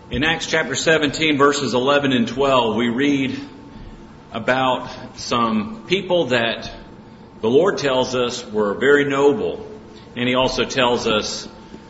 In Acts chapter 17, verses 11 and 12, we read about some people that the Lord tells us were very noble. And He also tells us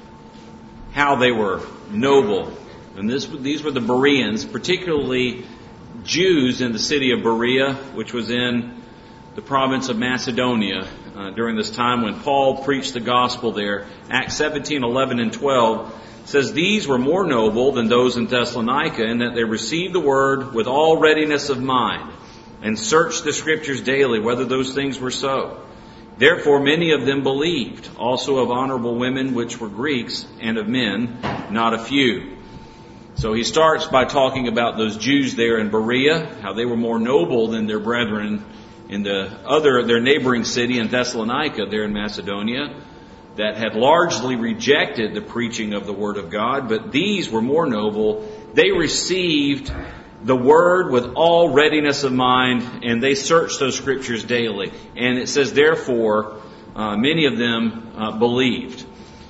how they were noble. And these were the Bereans, particularly Jews in the city of Berea, which was in the province of Macedonia during this time when Paul preached the gospel there. Acts 17, 11 and 12 says, "These were more noble than those in Thessalonica, in that they received the word with all readiness of mind, and searched the Scriptures daily, whether those things were so. Therefore many of them believed, also of honorable women which were Greeks, and of men, not a few." So he starts by talking about those Jews there in Berea, how they were more noble than their brethren in their neighboring city in Thessalonica there in Macedonia, that had largely rejected the preaching of the Word of God, but these were more noble. They received the Word with all readiness of mind, and they searched those Scriptures daily. And it says, therefore, many of them believed.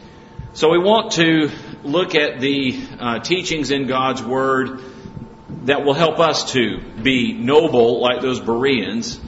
So we want to look at the teachings in God's Word that will help us to be noble like those Bereans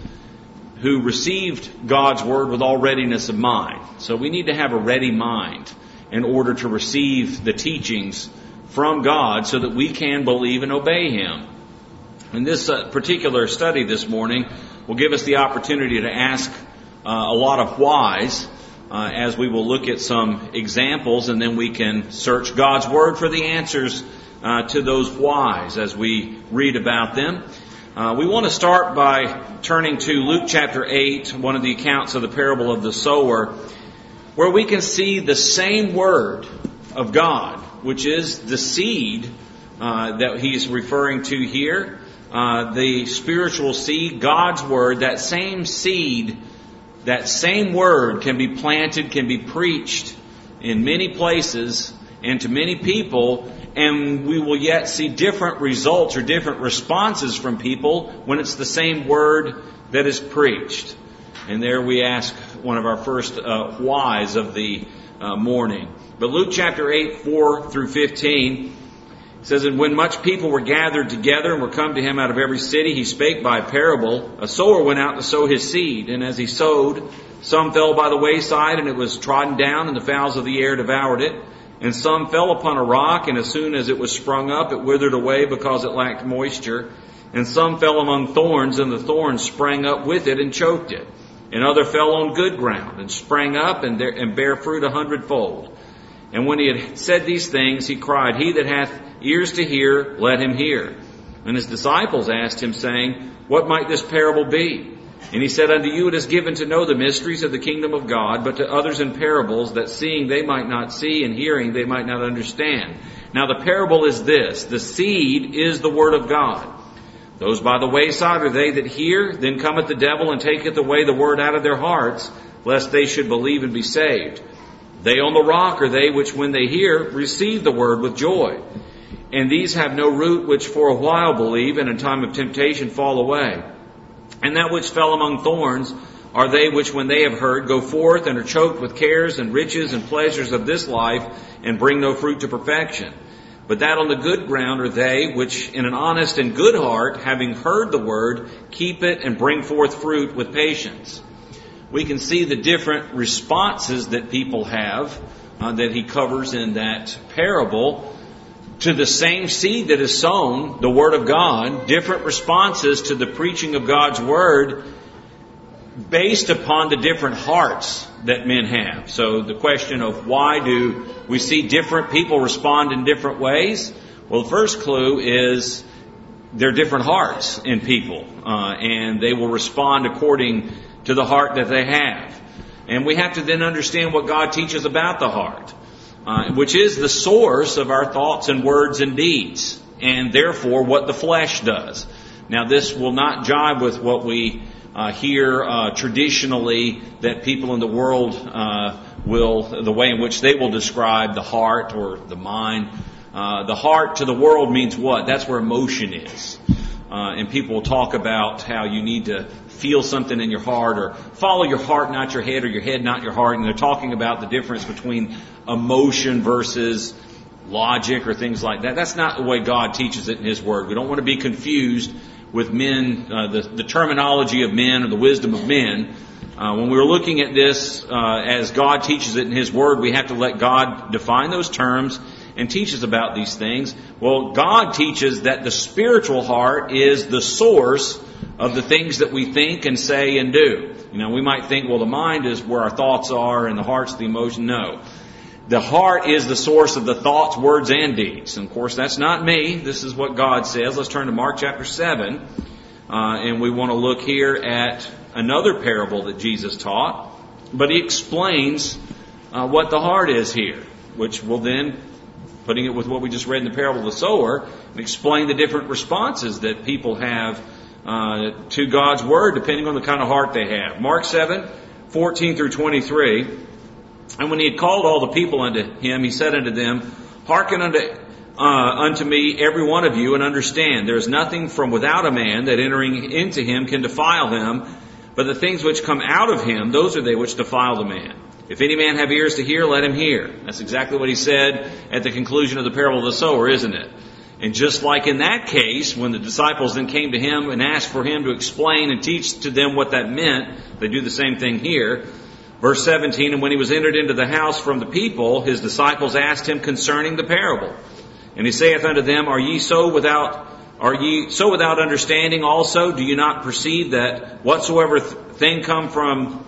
who received God's Word with all readiness of mind. So we need to have a ready mind in order to receive the teachings from God so that we can believe and obey Him. And this particular study this morning will give us the opportunity to ask a lot of whys as we will look at some examples, and then we can search God's Word for the answers to those whys as we read about them. We want to start by turning to Luke chapter 8, one of the accounts of the parable of the sower, where we can see the same Word of God, which is the seed that he's referring to here, the spiritual seed, God's Word. That same seed, that same Word can be planted, can be preached in many places and to many people, and we will yet see different results or different responses from people when it's the same Word that is preached. And there we ask one of our first whys of the morning. But Luke chapter 8, 4 through 15 says, "And when much people were gathered together and were come to him out of every city, he spake by parable. A sower went out to sow his seed. And as he sowed, some fell by the wayside, and it was trodden down, and the fowls of the air devoured it. And some fell upon a rock, and as soon as it was sprung up, it withered away because it lacked moisture. And some fell among thorns, and the thorns sprang up with it and choked it. And other fell on good ground, and sprang up and bare fruit 100-fold. And when he had said these things, he cried, He that hath ears to hear, let him hear. And his disciples asked him, saying, What might this parable be? And he said, Unto you it is given to know the mysteries of the kingdom of God, but to others in parables, that seeing they might not see, and hearing they might not understand. Now the parable is this, the seed is the word of God. Those by the wayside are they that hear, then cometh the devil and taketh away the word out of their hearts, lest they should believe and be saved. They on the rock are they which when they hear, receive the word with joy. And these have no root, which for a while believe, and in time of temptation fall away. And that which fell among thorns are they which when they have heard go forth and are choked with cares and riches and pleasures of this life, and bring no fruit to perfection. But that on the good ground are they which in an honest and good heart, having heard the word, keep it and bring forth fruit with patience. We can see the different responses that people have that he covers in that parable to the same seed that is sown, the Word of God, different responses to the preaching of God's Word based upon the different hearts that men have. So the question of why do we see different people respond in different ways? Well, the first clue is there are different hearts in people, and they will respond according to the heart that they have. And we have to then understand what God teaches about the heart, which is the source of our thoughts and words and deeds, and therefore what the flesh does. Now this will not jive with what we hear traditionally that people in the world the way in which they will describe the heart or the mind. The heart to the world means what? That's where emotion is. And people will talk about how you need to feel something in your heart, or follow your heart, not your head, or your head, not your heart. And they're talking about the difference between emotion versus logic or things like that. That's not the way God teaches it in His Word. We don't want to be confused with men, the terminology of men or the wisdom of men. When we're looking at this as God teaches it in His Word, we have to let God define those terms and teach us about these things. Well, God teaches that the spiritual heart is the source of the things that we think and say and do. We might think, well, the mind is where our thoughts are and the heart's the emotion. No. The heart is the source of the thoughts, words, and deeds. And of course, that's not me. This is what God says. Let's turn to Mark chapter 7. And we want to look here at another parable that Jesus taught. But He explains what the heart is here, which will then, putting it with what we just read in the parable of the sower, explain the different responses that people have to God's Word, depending on the kind of heart they have. Mark 7, 14 through 23. And when He had called all the people unto Him, He said unto them, Hearken unto me, every one of you, and understand, there is nothing from without a man that entering into him can defile him, but the things which come out of him, those are they which defile the man. If any man have ears to hear, let him hear. That's exactly what He said at the conclusion of the parable of the sower, isn't it? And just like in that case, when the disciples then came to Him and asked for Him to explain and teach to them what that meant, they do the same thing here. Verse 17, and when He was entered into the house from the people, His disciples asked Him concerning the parable. And He saith unto them, Are ye so without understanding also? Do you not perceive that whatsoever thing from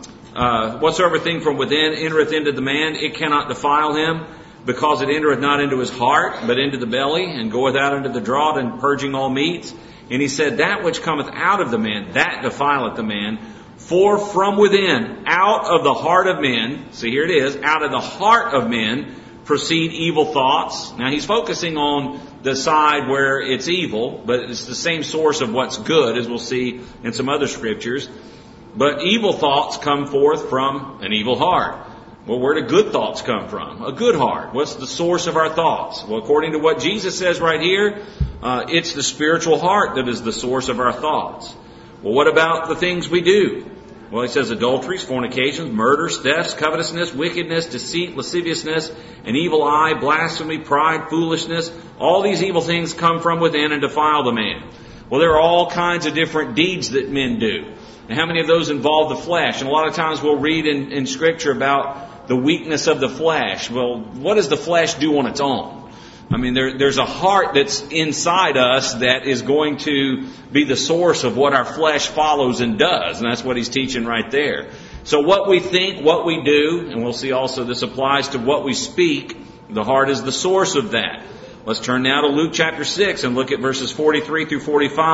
within entereth into the man, it cannot defile him, because it entereth not into his heart, but into the belly, and goeth out into the draught, and purging all meats? And He said, That which cometh out of the man, that defileth the man. For from within, out of the heart of men, see here it is, out of the heart of men proceed evil thoughts. Now He's focusing on the side where it's evil, but it's the same source of what's good, as we'll see in some other scriptures. But evil thoughts come forth from an evil heart. Well, where do good thoughts come from? A good heart. What's the source of our thoughts? Well, according to what Jesus says right here, it's the spiritual heart that is the source of our thoughts. Well, what about the things we do? Well, He says adulteries, fornications, murders, thefts, covetousness, wickedness, deceit, lasciviousness, an evil eye, blasphemy, pride, foolishness. All these evil things come from within and defile the man. Well, there are all kinds of different deeds that men do. And how many of those involve the flesh? And a lot of times we'll read in Scripture about the weakness of the flesh. Well, what does the flesh do on its own? I mean, there's a heart that's inside us that is going to be the source of what our flesh follows and does. And that's what He's teaching right there. So what we think, what we do, and we'll see also this applies to what we speak, the heart is the source of that. Let's turn now to Luke chapter 6 and look at verses 43 through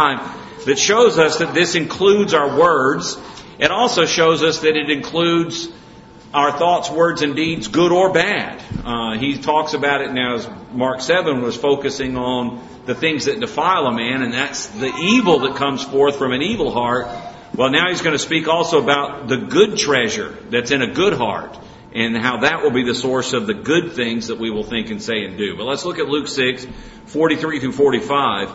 45 that shows us that this includes our words. It also shows us that it includes our thoughts, words, and deeds, good or bad. He talks about it now as Mark 7 was focusing on the things that defile a man, and that's the evil that comes forth from an evil heart. Well, now He's going to speak also about the good treasure that's in a good heart, and how that will be the source of the good things that we will think and say and do. But let's look at Luke 6, 43 through 45.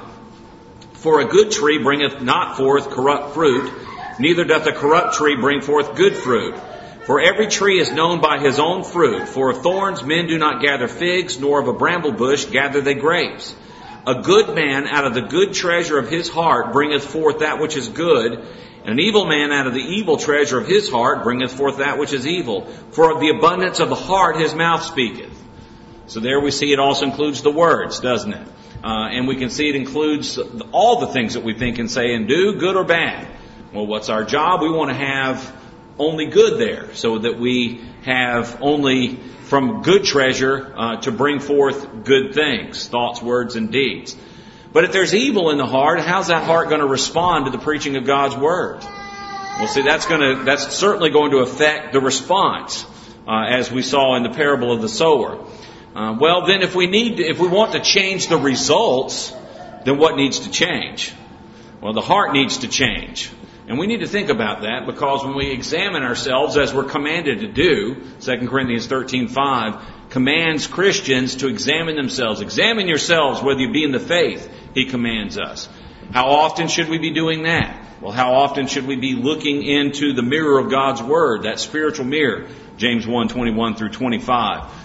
For a good tree bringeth not forth corrupt fruit, neither doth a corrupt tree bring forth good fruit. For every tree is known by his own fruit. For of thorns men do not gather figs, nor of a bramble bush gather they grapes. A good man out of the good treasure of his heart bringeth forth that which is good, and an evil man out of the evil treasure of his heart bringeth forth that which is evil. For of the abundance of the heart his mouth speaketh. So there we see it also includes the words, doesn't it? And we can see it includes all the things that we think and say and do, good or bad. Well, what's our job? We want to have only good there, so that we have only from good treasure to bring forth good things, thoughts, words, and deeds. But if there's evil in the heart, how's that heart going to respond to the preaching of God's Word? Well, see, that's certainly going to affect the response, as we saw in the parable of the sower. Well, then if we want to change the results, then what needs to change? Well, the heart needs to change. And we need to think about that, because when we examine ourselves, as we're commanded to do, 2 Corinthians 13:5 commands Christians to examine themselves. Examine yourselves whether you be in the faith, He commands us. How often should we be doing that? Well, how often should we be looking into the mirror of God's Word, that spiritual mirror, James 1:21 through 25.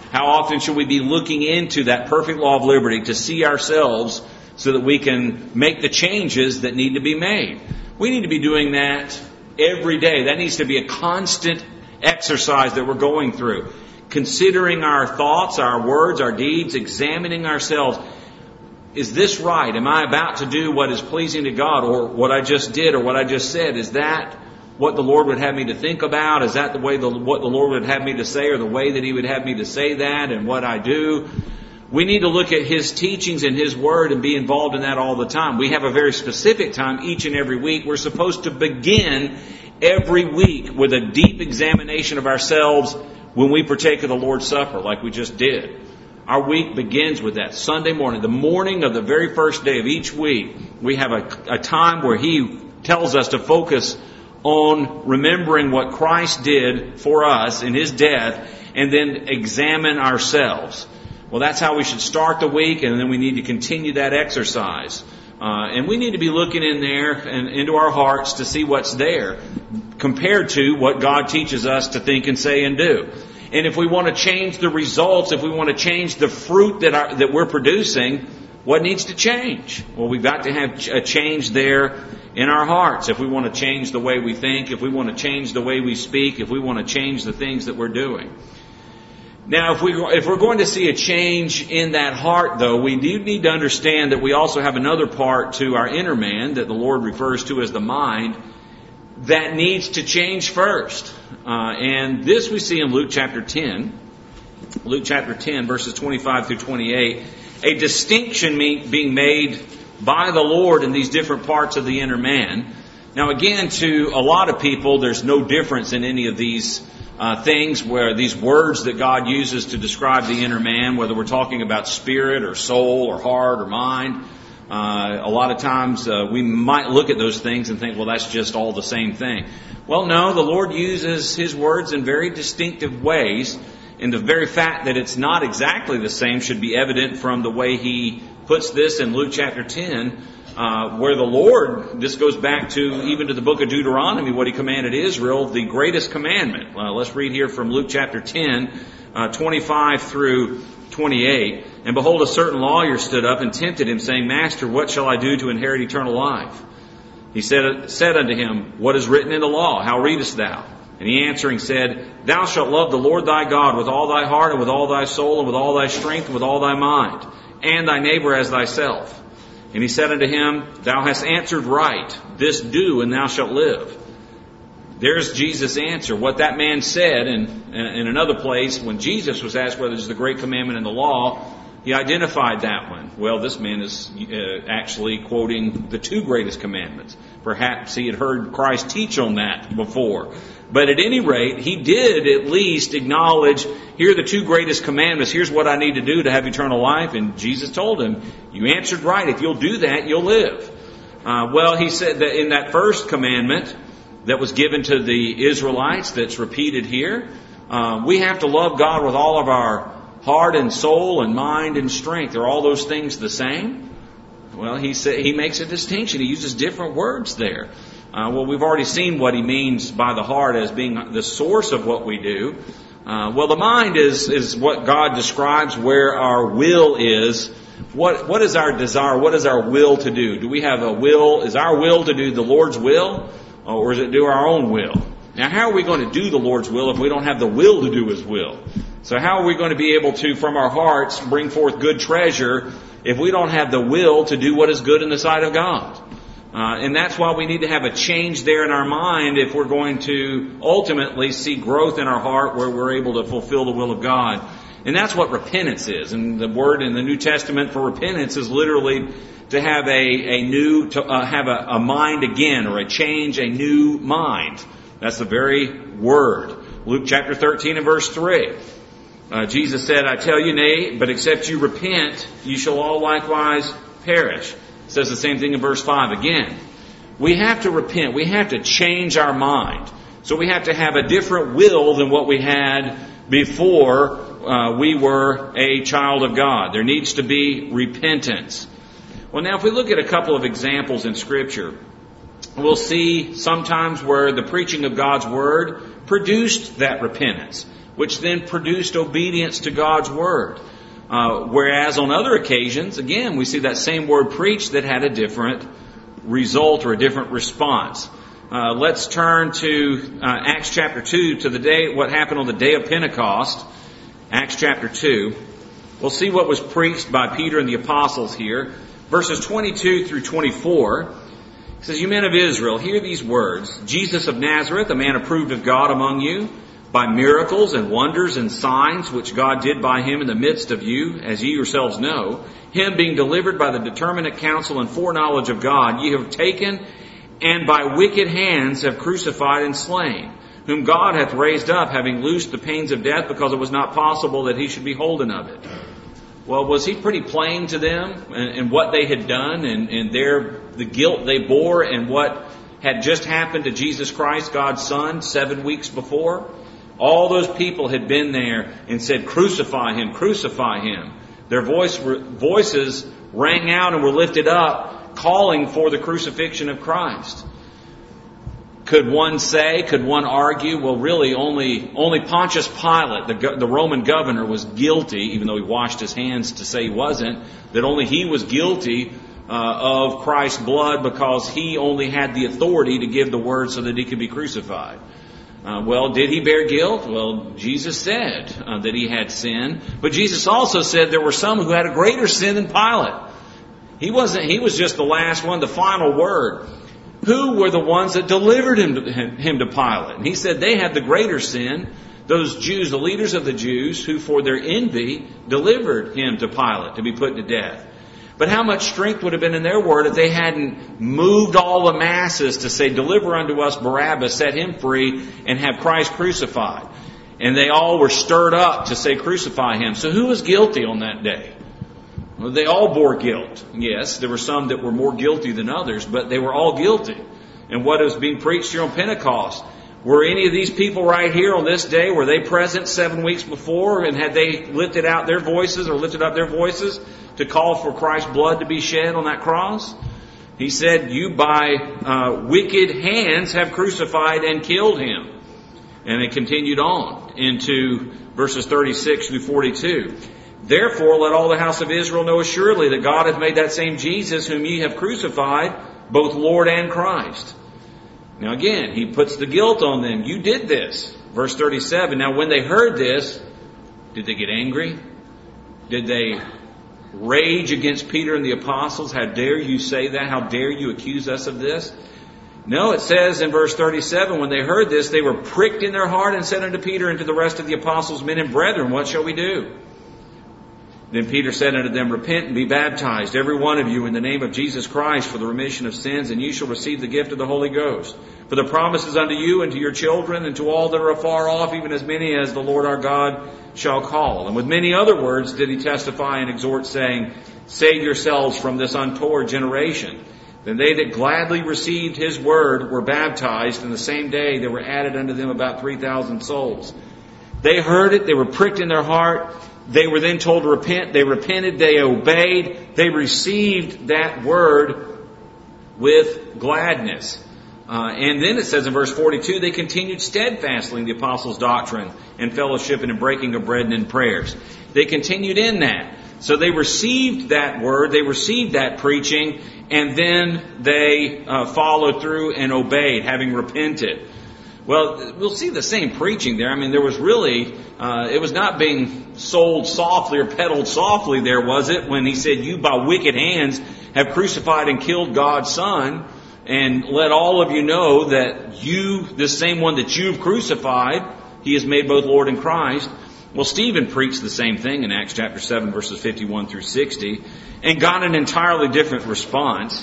How often should we be looking into that perfect law of liberty to see ourselves so that we can make the changes that need to be made? We need to be doing that every day. That needs to be a constant exercise that we're going through. Considering our thoughts, our words, our deeds, examining ourselves. Is this right? Am I about to do what is pleasing to God? Or what I just did or what I just said, is that what the Lord would have me to think about? Is that the way what the Lord would have me to say, or the way that He would have me to say that and what I do? We need to look at His teachings and His Word and be involved in that all the time. We have a very specific time each and every week. We're supposed to begin every week with a deep examination of ourselves when we partake of the Lord's Supper, like we just did. Our week begins with that. Sunday morning, the morning of the very first day of each week, we have a time where He tells us to focus on remembering what Christ did for us in His death, and then examine ourselves. Well, that's how we should start the week, and then we need to continue that exercise. And we need to be looking in there and into our hearts to see what's there compared to what God teaches us to think and say and do. And if we want to change the results, if we want to change the fruit that we're producing, what needs to change? Well, we've got to have a change there in our hearts. If we want to change the way we think, if we want to change the way we speak, if we want to change the things that we're doing. Now, if we're going to see a change in that heart, though, we do need to understand that we also have another part to our inner man that the Lord refers to as the mind that needs to change first. And this we see in Luke chapter 10. Luke chapter 10, verses 25 through 28. A distinction being made by the Lord in these different parts of the inner man. Now, again, to a lot of people, there's no difference in any of these things, where these words that God uses to describe the inner man, whether we're talking about spirit or soul or heart or mind. A lot of times we might look at those things and think, well, that's just all the same thing. Well, no, the Lord uses His words in very distinctive ways, and the very fact that it's not exactly the same should be evident from the way He puts this in Luke chapter 10, where the Lord, this goes back to even to the book of Deuteronomy, what He commanded Israel, the greatest commandment. Let's read here from Luke chapter 10, 25 through 28. And behold, a certain lawyer stood up and tempted Him, saying, Master, what shall I do to inherit eternal life? He said unto him, What is written in the law? How readest thou? And he answering said, Thou shalt love the Lord thy God with all thy heart, and with all thy soul, and with all thy strength, and with all thy mind, and thy neighbor as thyself. And he said unto him, Thou hast answered right. This do, and thou shalt live. There's Jesus' answer. What that man said in another place, when Jesus was asked whether it's the great commandment in the law, he identified that one. Well, this man is actually quoting the two greatest commandments. Perhaps he had heard Christ teach on that before. But at any rate, he did at least acknowledge, here are the two greatest commandments. Here's what I need to do to have eternal life. And Jesus told him, you answered right. If you'll do that, you'll live. Well, he said that in that first commandment that was given to the Israelites, that's repeated here, we have to love God with all of our heart and soul and mind and strength. Are all those things the same? Well, he makes a distinction. He uses different words there. Well, we've already seen what he means by the heart as being the source of what we do. Well, the mind is what God describes where our will is. What is our desire? What is our will to do? Do we have a will? Is our will to do the Lord's will? Or is it do our own will? Now, how are we going to do the Lord's will if we don't have the will to do His will? So how are we going to be able to, from our hearts, bring forth good treasure if we don't have the will to do what is good in the sight of God? And that's why we need to have a change there in our mind if we're going to ultimately see growth in our heart where we're able to fulfill the will of God. And that's what repentance is. And the word in the New Testament for repentance is literally to have a mind again, or a change, a new mind. That's the very word. Luke chapter 13 and verse 3. Jesus said, I tell you, nay, but except you repent, you shall all likewise perish. It says the same thing in verse 5 again. We have to repent. We have to change our mind. So we have to have a different will than what we had before we were a child of God. There needs to be repentance. Well, now if we look at a couple of examples in Scripture, we'll see sometimes where the preaching of God's Word produced that repentance. which then produced obedience to God's Word. Whereas on other occasions, again, we see that same word preached that had a different result or a different response. Let's turn to Acts chapter 2, to the day, what happened on the day of Pentecost. Acts chapter 2. We'll see what was preached by Peter and the apostles here. Verses 22 through 24. It says, "You men of Israel, hear these words. Jesus of Nazareth, a man approved of God among you, by miracles and wonders and signs which God did by him in the midst of you, as ye yourselves know, him being delivered by the determinate counsel and foreknowledge of God, ye have taken and by wicked hands have crucified and slain, whom God hath raised up, having loosed the pains of death, because it was not possible that he should be holden of it." Well, was he pretty plain to them and what they had done and the guilt they bore and what had just happened to Jesus Christ, God's Son, 7 weeks before? All those people had been there and said, "Crucify him, crucify him." Their voices rang out and were lifted up, calling for the crucifixion of Christ. Could one argue, well, really only Pontius Pilate, the Roman governor, was guilty, even though he washed his hands to say he wasn't, that only he was guilty of Christ's blood because he only had the authority to give the word so that he could be crucified. Well, did he bear guilt? Well, Jesus said that he had sin, but Jesus also said there were some who had a greater sin than Pilate. He was just the last one, the final word. Who were the ones that delivered him to Pilate? And he said they had the greater sin, those Jews, the leaders of the Jews, who for their envy delivered him to Pilate to be put to death. But how much strength would have been in their word if they hadn't moved all the masses to say, "Deliver unto us Barabbas, set him free, and have Christ crucified." And they all were stirred up to say, "Crucify him." So who was guilty on that day? Well, they all bore guilt. Yes, there were some that were more guilty than others, but they were all guilty. And what is being preached here on Pentecost? Were any of these people right here on this day, were they present 7 weeks before, and had they lifted up their voices to call for Christ's blood to be shed on that cross? He said, "You by wicked hands have crucified and killed him." And it continued on into verses 36 through 42. "Therefore let all the house of Israel know assuredly that God hath made that same Jesus whom ye have crucified, both Lord and Christ." Now again, he puts the guilt on them. You did this. Verse 37, "Now when they heard this," did they get angry? Did they rage against Peter and the apostles? "How dare you say that? How dare you accuse us of this?" No, it says in verse 37, "When they heard this, they were pricked in their heart and said unto Peter and to the rest of the apostles, Men and brethren, what shall we do?" Then Peter said unto them, "Repent and be baptized, every one of you, in the name of Jesus Christ, for the remission of sins, and ye shall receive the gift of the Holy Ghost. For the promise is unto you and to your children and to all that are afar off, even as many as the Lord our God shall call." And with many other words did he testify and exhort, saying, "Save yourselves from this untoward generation." Then they that gladly received his word were baptized, and the same day there were added unto them about 3,000 souls. They heard it, they were pricked in their heart. They were then told to repent. They repented. They obeyed. They received that word with gladness. And then it says in verse 42, they continued steadfastly in the apostles' doctrine and fellowship and in breaking of bread and in prayers. They continued in that. So they received that word. They received that preaching. And then they followed through and obeyed, having repented. Well, we'll see the same preaching there. I mean, there was really, it was not being sold softly or peddled softly there, was it? When he said, "You by wicked hands have crucified and killed God's Son, and let all of you know that you, this same one that you've crucified, he has made both Lord and Christ." Well, Stephen preached the same thing in Acts chapter 7, verses 51 through 60, and got an entirely different response.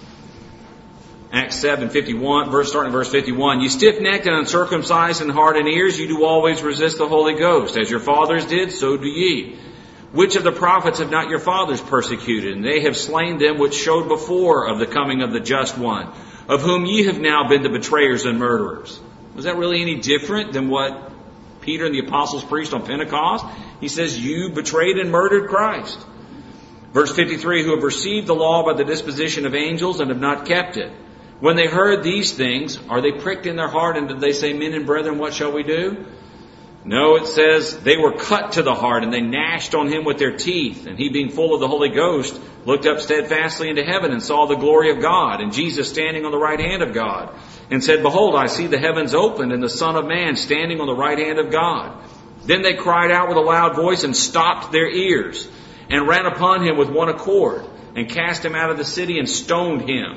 Acts 7:51, starting at verse 51. "You stiff-necked and uncircumcised in heart and ears, you do always resist the Holy Ghost. As your fathers did, so do ye. Which of the prophets have not your fathers persecuted? And they have slain them which showed before of the coming of the just one, of whom ye have now been the betrayers and murderers." Was that really any different than what Peter and the apostles preached on Pentecost? He says, "You betrayed and murdered Christ." Verse 53, "Who have received the law by the disposition of angels and have not kept it. When they heard these things, are they pricked in their heart, and did they say, Men and brethren, what shall we do?" No, it says they were cut to the heart, and they gnashed on him with their teeth. And he, being full of the Holy Ghost, looked up steadfastly into heaven and saw the glory of God, and Jesus standing on the right hand of God, and said, Behold, I see the heavens opened, and the Son of Man standing on the right hand of God. Then they cried out with a loud voice, and stopped their ears, and ran upon him with one accord, and cast him out of the city, and stoned him.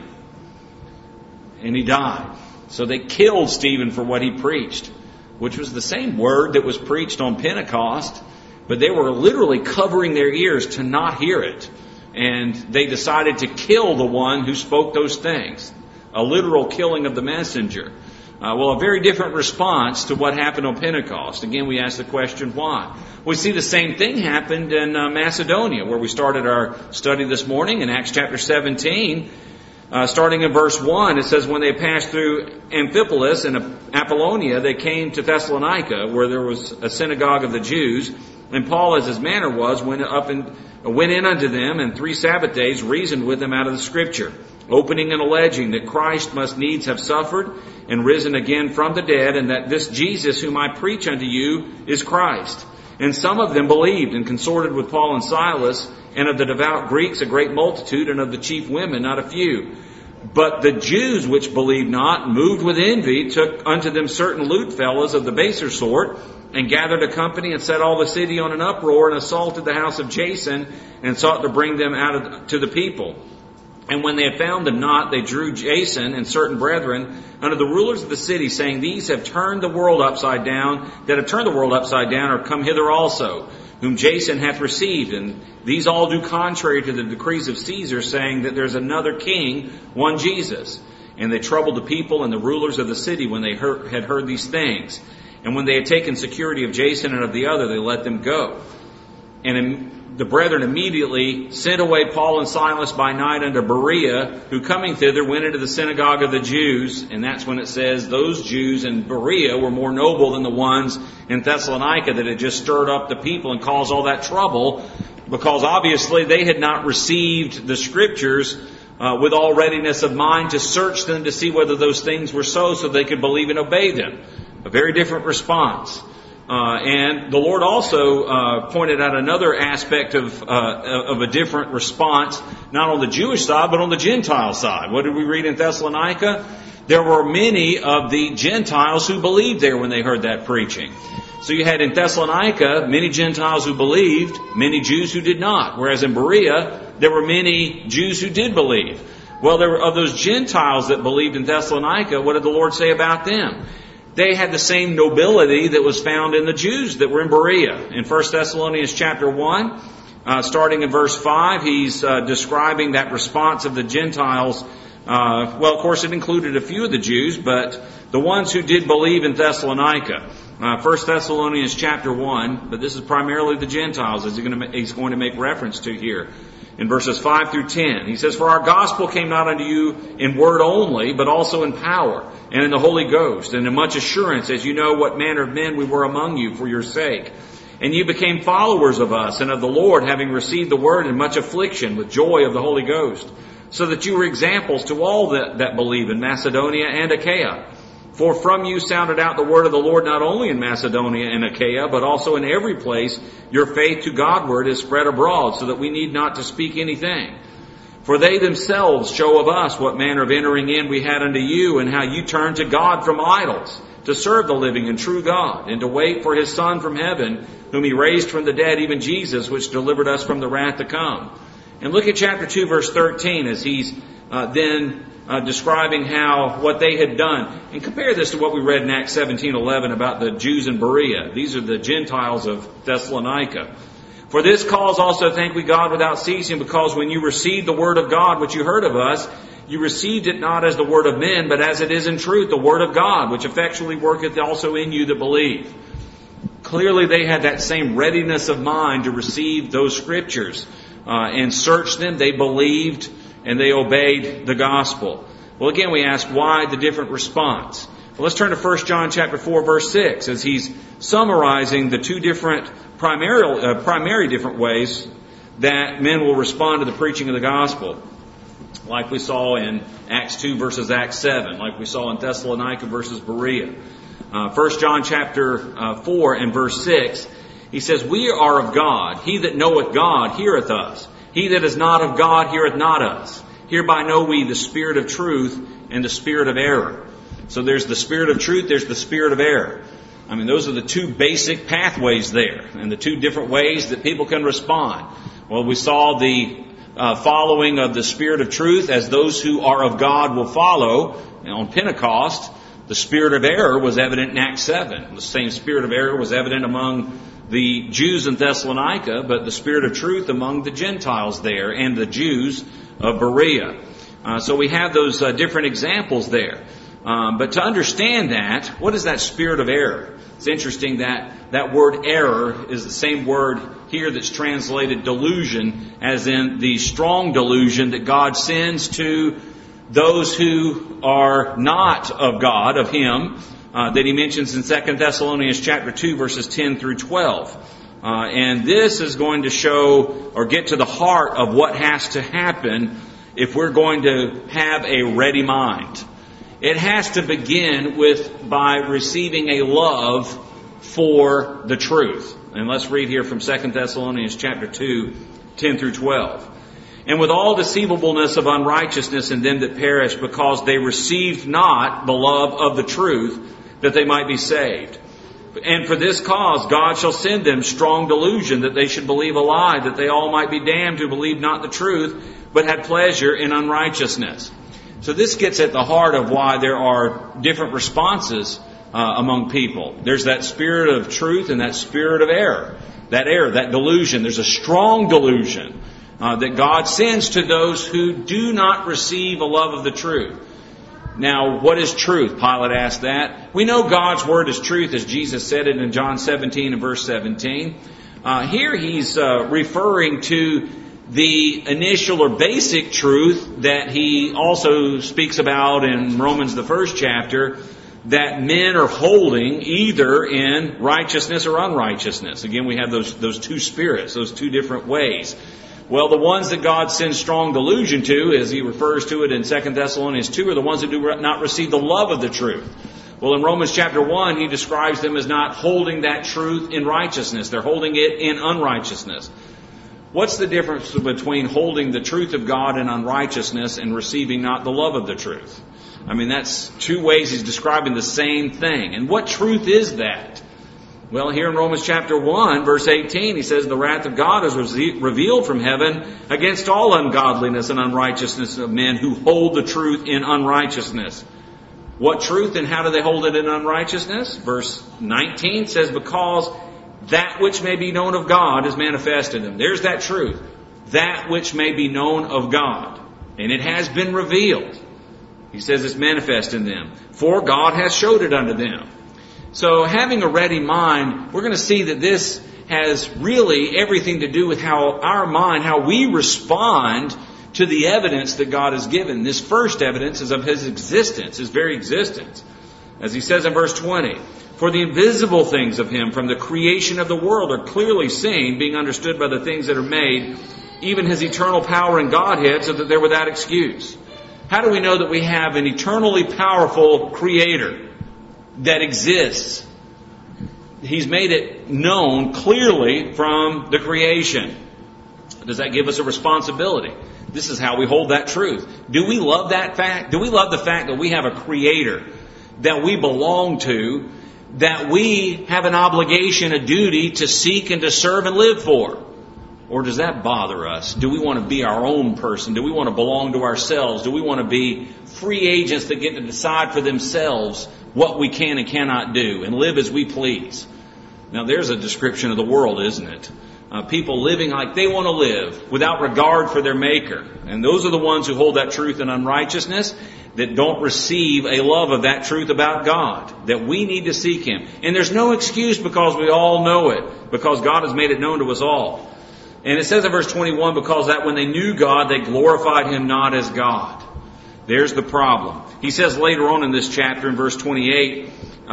And he died. So they killed Stephen for what he preached, which was the same word that was preached on Pentecost, but they were literally covering their ears to not hear it. And they decided to kill the one who spoke those things. A literal killing of the messenger. A very different response to what happened on Pentecost. Again, we ask the question, why? We see the same thing happened in Macedonia, where we started our study this morning in Acts chapter 17. Starting in verse 1, it says, When they passed through Amphipolis and Apollonia, they came to Thessalonica, where there was a synagogue of the Jews. And Paul, as his manner was, went in unto them, and 3 Sabbath days reasoned with them out of the Scripture, opening and alleging that Christ must needs have suffered and risen again from the dead, and that this Jesus whom I preach unto you is Christ. And some of them believed, and consorted with Paul and Silas, and of the devout Greeks a great multitude, and of the chief women not a few. But the Jews which believed not, moved with envy, took unto them certain lewd fellows of the baser sort, and gathered a company, and set all the city on an uproar, and assaulted the house of Jason, and sought to bring them out to the people. And when they had found them not, they drew Jason and certain brethren unto the rulers of the city, saying, These have turned the world upside down, are come hither also, whom Jason hath received. And these all do contrary to the decrees of Caesar, saying that there's another king, one Jesus. And they troubled the people and the rulers of the city when they had heard these things. And when they had taken security of Jason and of the other, they let them go. And the brethren immediately sent away Paul and Silas by night unto Berea, who coming thither went into the synagogue of the Jews. And that's when it says those Jews in Berea were more noble than the ones in Thessalonica that had just stirred up the people and caused all that trouble, because obviously they had not received the Scriptures with all readiness of mind to search them to see whether those things were so they could believe and obey them. A very different response. And the Lord also pointed out another aspect of a different response, not on the Jewish side, but on the Gentile side. What did we read in Thessalonica? There were many of the Gentiles who believed there when they heard that preaching. So you had in Thessalonica many Gentiles who believed, many Jews who did not. Whereas in Berea, there were many Jews who did believe. Well, there were of those Gentiles that believed in Thessalonica, what did the Lord say about them? They had the same nobility that was found in the Jews that were in Berea. In 1 Thessalonians chapter 1, starting in verse 5, he's describing that response of the Gentiles. Of course, it included a few of the Jews, but the ones who did believe in Thessalonica. 1 Thessalonians chapter 1, but this is primarily the Gentiles as he's going to make reference to here. In verses 5 through 10, he says, For our gospel came not unto you in word only, but also in power, and in the Holy Ghost, and in much assurance, as you know what manner of men we were among you for your sake. And you became followers of us and of the Lord, having received the word in much affliction with joy of the Holy Ghost, so that you were examples to all that believe in Macedonia and Achaia. For from you sounded out the word of the Lord not only in Macedonia and Achaia, but also in every place your faith to Godward is spread abroad, so that we need not to speak anything. For they themselves show of us what manner of entering in we had unto you, and how you turned to God from idols, to serve the living and true God, and to wait for His Son from heaven, whom He raised from the dead, even Jesus, which delivered us from the wrath to come. And look at chapter 2, verse 13, as he's describing what they had done. And compare this to what we read in Acts 17:11 about the Jews in Berea. These are the Gentiles of Thessalonica. For this cause also thank we God without ceasing, because when you received the word of God which you heard of us, you received it not as the word of men, but as it is in truth the word of God, which effectually worketh also in you that believe. Clearly they had that same readiness of mind to receive those Scriptures and search them. They believed and they obeyed the gospel. Well, again, we ask, why the different response? Well, let's turn to 1 John chapter 4, verse 6, as he's summarizing the two different primary different ways that men will respond to the preaching of the gospel. Like we saw in Acts 2 versus Acts 7, like we saw in Thessalonica versus Berea. 1 John chapter 4 and verse 6, he says, "We are of God. He that knoweth God heareth us. He that is not of God heareth not us. Hereby know we the spirit of truth and the spirit of error." So there's the spirit of truth, there's the spirit of error. I mean, those are the two basic pathways there, and the two different ways that people can respond. Well, we saw the following of the spirit of truth as those who are of God will follow. And on Pentecost, the spirit of error was evident in Acts 7. The same spirit of error was evident among the Jews in Thessalonica, but the spirit of truth among the Gentiles there and the Jews of Berea. So we have those different examples there. But to understand that, what is that spirit of error? It's interesting that that word error is the same word here that's translated delusion, as in the strong delusion that God sends to those who are not of God, of Him, that He mentions in 2 Thessalonians chapter 2, verses 10 through 12. And this is going to show or get to the heart of what has to happen if we're going to have a ready mind. It has to begin by receiving a love for the truth. And let's read here from 2 Thessalonians chapter 2, 10 through 12. "And with all deceivableness of unrighteousness in them that perish, because they received not the love of the truth, that they might be saved. And for this cause God shall send them strong delusion, that they should believe a lie, that they all might be damned who believed not the truth, but had pleasure in unrighteousness." So this gets at the heart of why there are different responses among people. There's that spirit of truth and that spirit of error. That delusion. There's a strong delusion that God sends to those who do not receive a love of the truth. Now, what is truth? Pilate asked that. We know God's Word is truth, as Jesus said it in John 17 and verse 17. Here he's referring to the initial or basic truth that he also speaks about in Romans, the first chapter, that men are holding either in righteousness or unrighteousness. Again, we have those two spirits, those two different ways. Well, the ones that God sends strong delusion to, as he refers to it in 2 Thessalonians 2, are the ones that do not receive the love of the truth. Well, in Romans chapter 1, he describes them as not holding that truth in righteousness. They're holding it in unrighteousness. What's the difference between holding the truth of God in unrighteousness and receiving not the love of the truth? I mean, that's two ways he's describing the same thing. And what truth is that? Well, here in Romans chapter 1, verse 18, he says, "The wrath of God is revealed from heaven against all ungodliness and unrighteousness of men who hold the truth in unrighteousness." What truth, and how do they hold it in unrighteousness? Verse 19 says, "Because that which may be known of God is manifest in them." There's that truth. That which may be known of God. And it has been revealed. He says it's manifest in them. For God has showed it unto them. So having a ready mind, we're going to see that this has really everything to do with how our mind, how we respond to the evidence that God has given. This first evidence is of His existence, His very existence. As he says in verse 20, "For the invisible things of Him from the creation of the world are clearly seen, being understood by the things that are made, even His eternal power and Godhead, so that they're without excuse." How do we know that we have an eternally powerful Creator that exists? He's made it known clearly from the creation. Does that give us a responsibility? This is how we hold that truth. Do we love that fact? Do we love the fact that we have a Creator that we belong to, that we have an obligation, a duty to seek and to serve and live for? Or does that bother us? Do we want to be our own person? Do we want to belong to ourselves? Do we want to be free agents that get to decide for themselves what we can and cannot do and live as we please? Now, there's a description of the world, isn't it? People living like they want to live without regard for their Maker. And those are the ones who hold that truth in unrighteousness, that don't receive a love of that truth about God, that we need to seek Him. And there's no excuse, because we all know it, because God has made it known to us all. And it says in verse 21, "Because that when they knew God, they glorified Him not as God." There's the problem. He says later on in this chapter, in verse 28,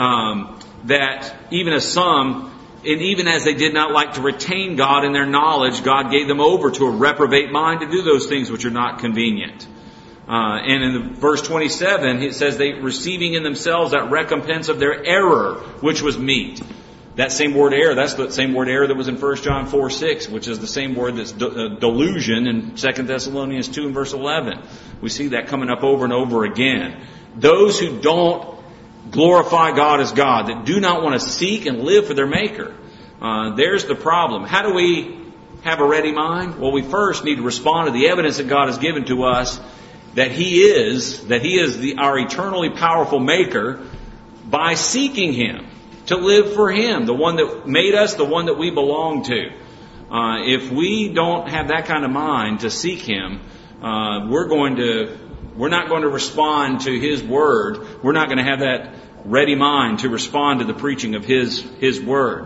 that even as some, and even as they did not like to retain God in their knowledge, God gave them over to a reprobate mind to do those things which are not convenient. And in verse 27, it says they receiving in themselves that recompense of their error, which was meat. That same word error, that's the same word error that was in 1 John 4:6, which is the same word that's delusion in 2 Thessalonians 2 and verse 11. We see that coming up over and over again. Those who don't glorify God as God, that do not want to seek and live for their Maker. There's the problem. How do we have a ready mind? Well, we first need to respond to the evidence that God has given to us that He is our eternally powerful Maker by seeking Him, to live for Him, the one that made us, the one that we belong to. If we don't have that kind of mind to seek Him, we're not going to respond to His Word. We're not going to have that ready mind to respond to the preaching of His Word.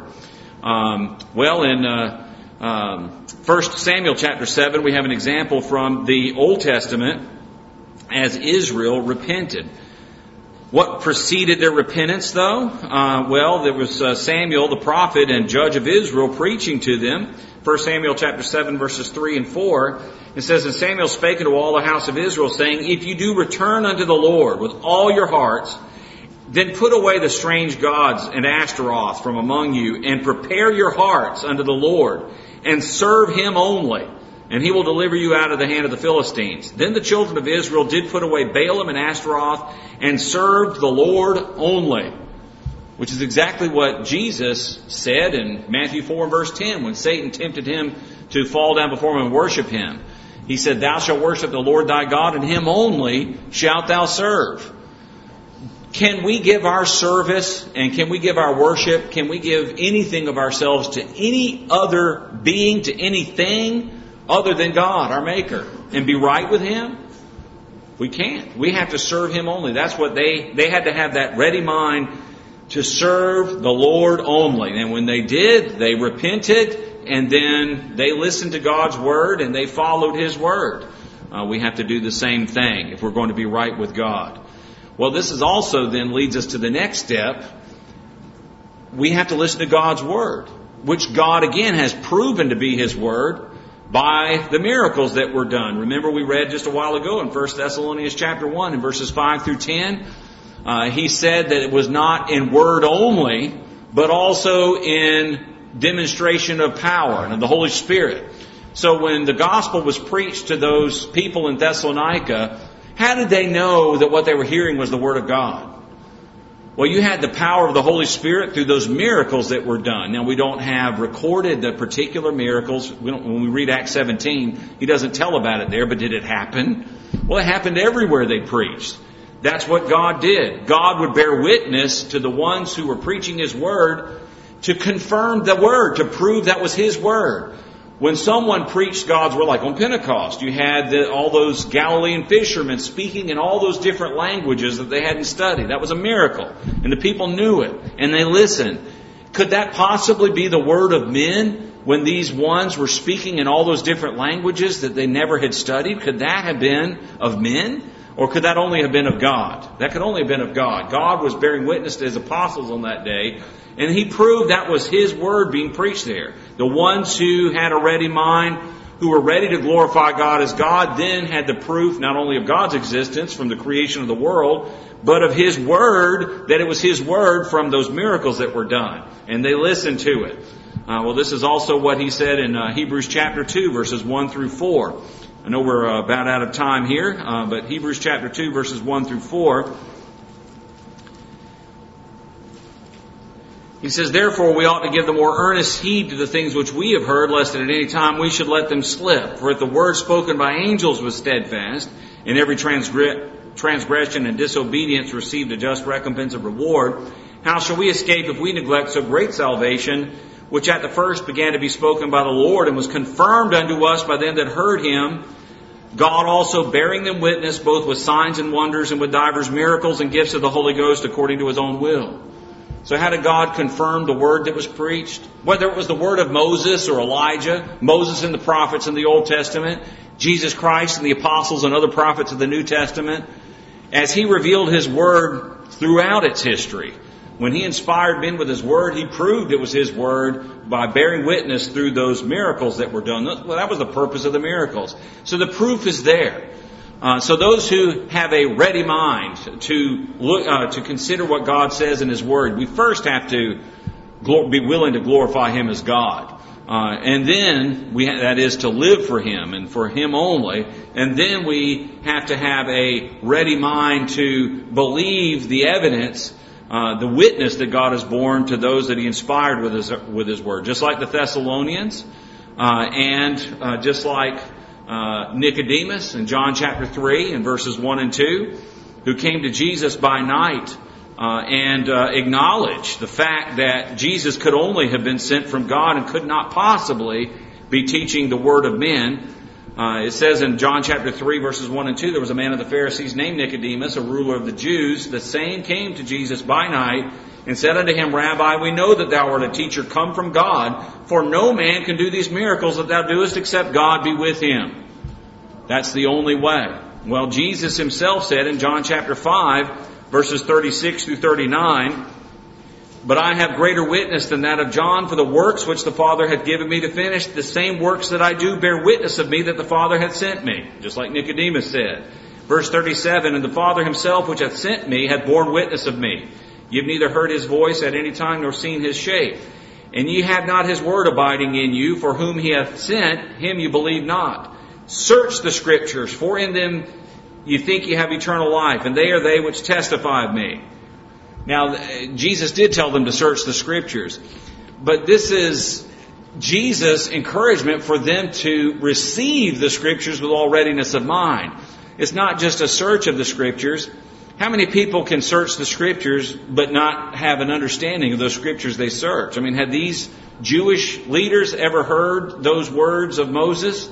In 1 Samuel chapter 7, we have an example from the Old Testament as Israel repented. What preceded their repentance, though? There was Samuel, the prophet and judge of Israel, preaching to them. 1 Samuel chapter 7, verses 3 and 4. It says, "And Samuel spake unto all the house of Israel, saying, If you do return unto the Lord with all your hearts, then put away the strange gods and Ashtaroth from among you, and prepare your hearts unto the Lord, and serve Him only, and He will deliver you out of the hand of the Philistines. Then the children of Israel did put away Baalim and Ashtaroth, and served the Lord only." Which is exactly what Jesus said in Matthew 4 and verse 10, when Satan tempted Him to fall down before Him and worship Him. He said, "Thou shalt worship the Lord thy God, and Him only shalt thou serve." Can we give our service and can we give our worship, can we give anything of ourselves to any other being, to anything other than God, our Maker, and be right with Him? We can't. We have to serve Him only. That's what they had to have, that ready mind to serve the Lord only. And when they did, they repented, and then they listened to God's Word and they followed His Word. We have to do the same thing if we're going to be right with God. Well, this is also then leads us to the next step. We have to listen to God's Word, which God again has proven to be His Word by the miracles that were done. Remember, we read just a while ago in 1 Thessalonians chapter 1 in verses 5 through 10. He said that it was not in word only, but also in demonstration of power and of the Holy Spirit. So when the gospel was preached to those people in Thessalonica, how did they know that what they were hearing was the Word of God? Well, you had the power of the Holy Spirit through those miracles that were done. Now, we don't have recorded the particular miracles. When we read Acts 17, He doesn't tell about it there, but did it happen? Well, it happened everywhere they preached. That's what God did. God would bear witness to the ones who were preaching His Word to confirm the Word, to prove that was His Word. When someone preached God's Word, like on Pentecost, you had all those Galilean fishermen speaking in all those different languages that they hadn't studied. That was a miracle. And the people knew it. And they listened. Could that possibly be the word of men when these ones were speaking in all those different languages that they never had studied? Could that have been of men? Or could that only have been of God? That could only have been of God. God was bearing witness to His apostles on that day, and He proved that was His Word being preached there. The ones who had a ready mind, who were ready to glorify God as God, then had the proof not only of God's existence from the creation of the world, but of His Word, that it was His Word from those miracles that were done. And they listened to it. This is also what He said in Hebrews chapter 2, verses 1 through 4. I know we're about out of time here, but Hebrews chapter 2, verses 1 through 4. He says, "Therefore we ought to give the more earnest heed to the things which we have heard, lest at any time we should let them slip. For if the word spoken by angels was steadfast, and every transgression and disobedience received a just recompense of reward, how shall we escape if we neglect so great salvation, which at the first began to be spoken by the Lord, and was confirmed unto us by them that heard Him, God also bearing them witness, both with signs and wonders, and with divers miracles and gifts of the Holy Ghost, according to His own will." So how did God confirm the word that was preached? Whether it was the word of Moses or Elijah, Moses and the prophets in the Old Testament, Jesus Christ and the apostles and other prophets of the New Testament, as He revealed His word throughout its history. When He inspired men with His Word, He proved it was His Word by bearing witness through those miracles that were done. Well, that was the purpose of the miracles. So the proof is there. So those who have a ready mind to look, to consider what God says in His Word, we first have to be willing to glorify Him as God. And then that is to live for Him and for Him only. And then we have to have a ready mind to believe the evidence, the witness that God has borne to those that He inspired with His Word. Just like the Thessalonians, and just like Nicodemus in John chapter 3 and verses 1 and 2, who came to Jesus by night and acknowledged the fact that Jesus could only have been sent from God and could not possibly be teaching the word of men. It says in John chapter 3 verses 1 and 2, there was a man of the Pharisees named Nicodemus, a ruler of the Jews. The same came to Jesus by night and said unto him, Rabbi, we know that thou art a teacher come from God, for no man can do these miracles that thou doest except God be with him. That's the only way. Well, Jesus Himself said in John chapter 5, verses 36 through 39, But I have greater witness than that of John, for the works which the Father hath given me to finish, the same works that I do bear witness of me that the Father hath sent me. Just like Nicodemus said. Verse 37, And the Father Himself which hath sent me hath borne witness of me. Ye have neither heard His voice at any time nor seen His shape. And ye have not His word abiding in you, for whom He hath sent, Him you believe not. Search the Scriptures, for in them you think you have eternal life, and they are they which testify of me. Now, Jesus did tell them to search the Scriptures, but this is Jesus' encouragement for them to receive the Scriptures with all readiness of mind. It's not just a search of the Scriptures. How many people can search the Scriptures but not have an understanding of those Scriptures they search? I mean, had these Jewish leaders ever heard those words of Moses?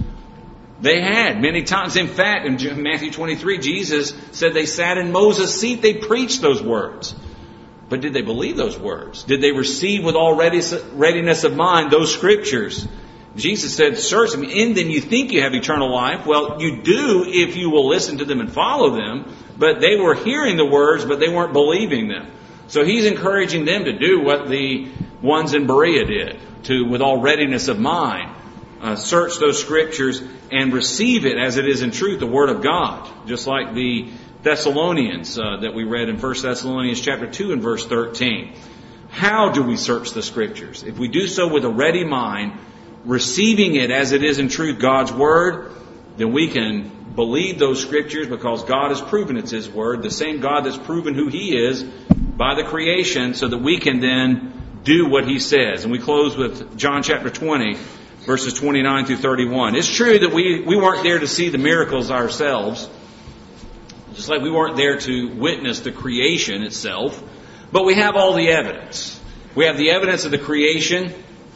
They had many times. In fact, in Matthew 23, Jesus said they sat in Moses' seat. They preached those words. But did they believe those words? Did they receive with all readiness of mind those Scriptures? Jesus said, search them. In them you think you have eternal life. Well, you do if you will listen to them and follow them. But they were hearing the words, but they weren't believing them. So He's encouraging them to do what the ones in Berea did, to, with all readiness of mind, search those Scriptures and receive it as it is in truth, the Word of God. Just like the Thessalonians that we read in 1 Thessalonians chapter 2 and verse 13. How do we search the Scriptures? If we do so with a ready mind, receiving it as it is in truth, God's Word, then we can believe those Scriptures because God has proven it's His Word, the same God that's proven who He is by the creation, so that we can then do what He says. And we close with John chapter 20, verses 29 through 31. It's true that we weren't there to see the miracles ourselves, just like we weren't there to witness the creation itself, but we have all the evidence. We have the evidence of the creation.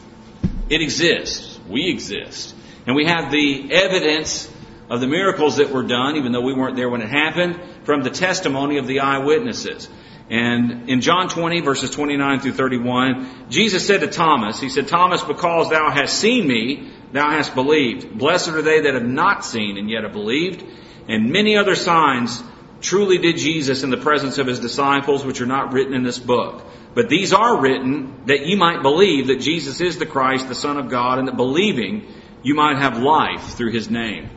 It exists. We exist. And we have the evidence of the miracles that were done, even though we weren't there when it happened, from the testimony of the eyewitnesses. And in John 20, verses 29 through 31, Jesus said to Thomas, He said, Thomas, because thou hast seen me, thou hast believed. Blessed are they that have not seen and yet have believed. And many other signs truly did Jesus in the presence of His disciples, which are not written in this book. But these are written that you might believe that Jesus is the Christ, the Son of God, and that believing you might have life through His name.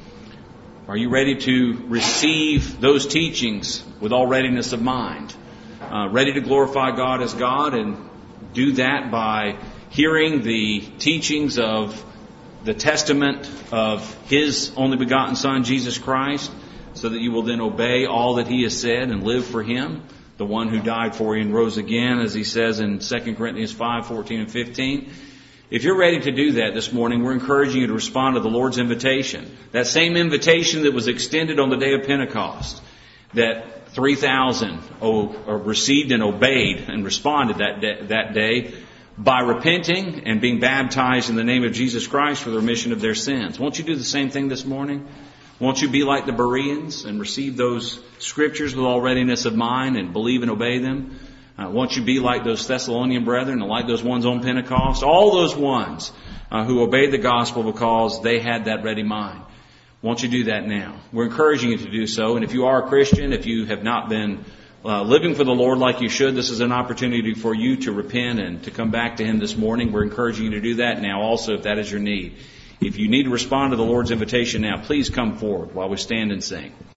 Are you ready to receive those teachings with all readiness of mind? Ready to glorify God as God, and do that by hearing the teachings of the testament of His only begotten Son, Jesus Christ, so that you will then obey all that He has said and live for Him, the one who died for you and rose again, as He says in 2 Corinthians 5, 14 and 15. If you're ready to do that this morning, we're encouraging you to respond to the Lord's invitation. That same invitation that was extended on the day of Pentecost, that 3,000 received and obeyed and responded that day by repenting and being baptized in the name of Jesus Christ for the remission of their sins. Won't you do the same thing this morning? Won't you be like the Bereans and receive those Scriptures with all readiness of mind and believe and obey them? Won't you be like those Thessalonian brethren and like those ones on Pentecost? All those ones who obeyed the gospel because they had that ready mind. Won't you do that now? We're encouraging you to do so. And if you are a Christian, if you have not been living for the Lord like you should, this is an opportunity for you to repent and to come back to Him this morning. We're encouraging you to do that now also, if that is your need. If you need to respond to the Lord's invitation now, please come forward while we stand and sing.